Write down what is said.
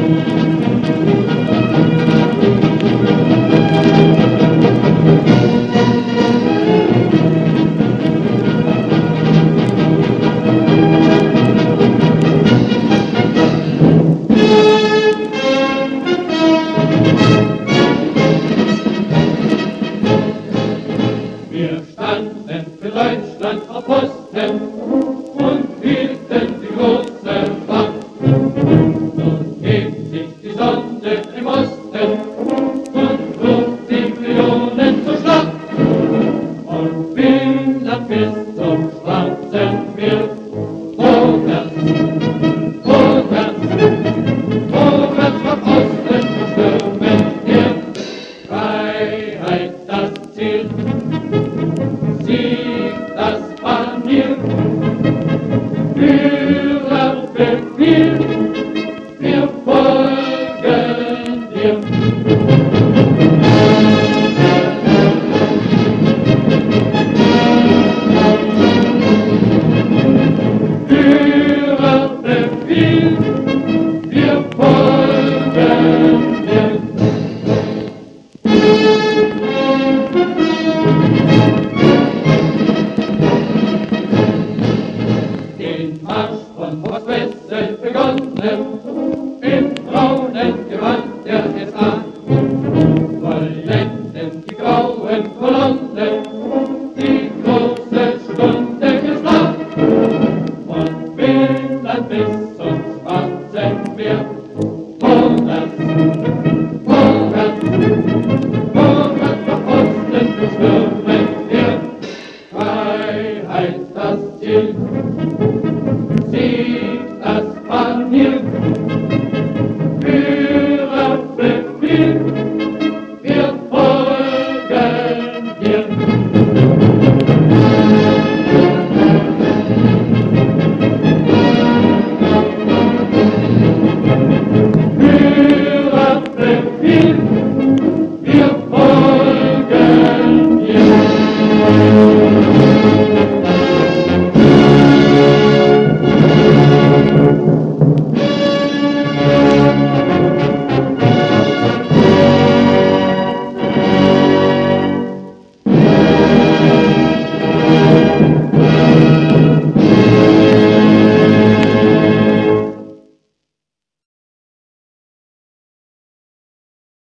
Wir standen für Deutschland auf Posten und hielten die große Wacht. Nun hebt sich die Sonne im Osten und ruft die Millionen zur Schlacht. Und Finnland bis zum Schwarzen Meer. Vorwärts, vorwärts, vorwärts nach Osten stürmen wir. Freiheit das Ziel. Sieg das Panier, Führerbefehl, wir folgen dir. Führerbefehl, wir folgen dir. Den Marsch von Ost-West begonnen, im braunen Gewand der SA. Vollenden die grauen Kolonnen, die große Stunde ist nah. Von Finnland bis zum Schwarzen Meer, vorwärts,